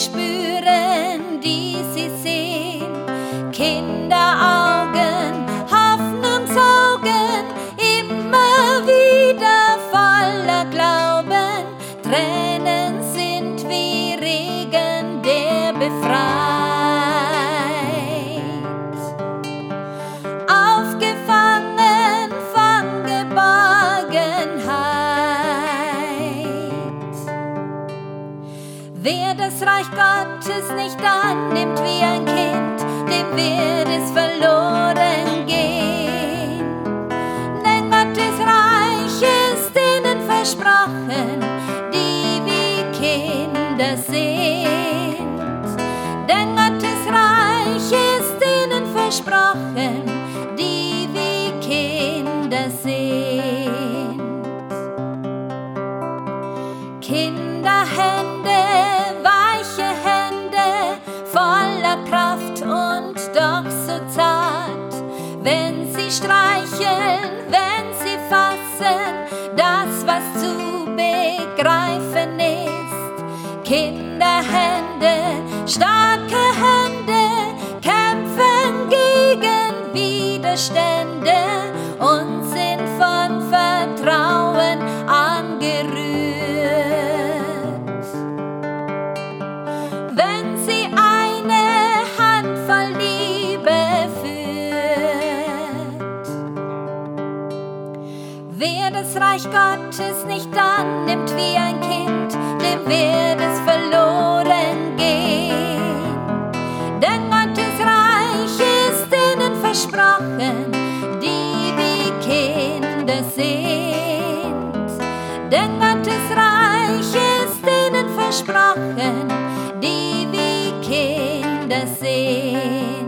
spüren, die sie sehen. Kinderaugen, Hoffnungsaugen, immer wieder voller Glauben. Tränen sind wie Regen, der befreit. Aufgefangen von Geborgenheit. Wer das Reich Gottes nicht annimmt wie ein Kind, dem wird es verloren gehen. Denn Gottes Reich ist ihnen versprochen, die wie Kinder sind. Denn Gottes Reich ist ihnen versprochen, die wie Kinder sind. Kinderhände, weiche Hände, voller Kraft und doch so zart. Wenn sie streicheln, wenn sie fassen, das, was zu begreifen ist. Kinderhände, starke Hände, kämpfen gegen Widerstände und sind von Vertrauen angerührt. Wenn sie eine Handvoll Liebe führt. Wer das Reich Gottes nicht annimmt wie ein Kind, dem wird es verloren gehen. Denn Gottes Reich ist ihnen versprochen, die wie Kinder sind. Denn Gottes Reich ist ihnen versprochen, die wie Kinder sind.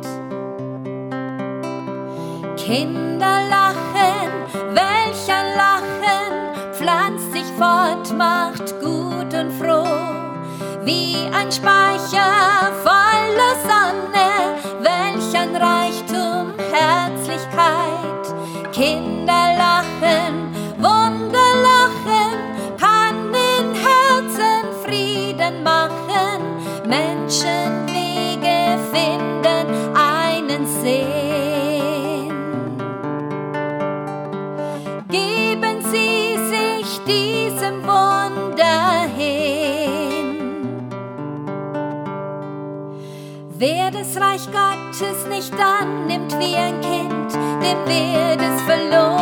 Kinder lachen, welch ein Lachen, pflanzt sich fort, macht gut und froh, wie ein Speicher voller Sonne, welch ein Reichtum, Herzlichkeit. Kinder lachen, Wunder lachen, kann in Herzen Frieden machen, Menschenwege finden einen Sinn. Geben Sie sich diesem Wunder hin. Wer das Reich Gottes nicht annimmt wie ein Kind, dem wird es verloren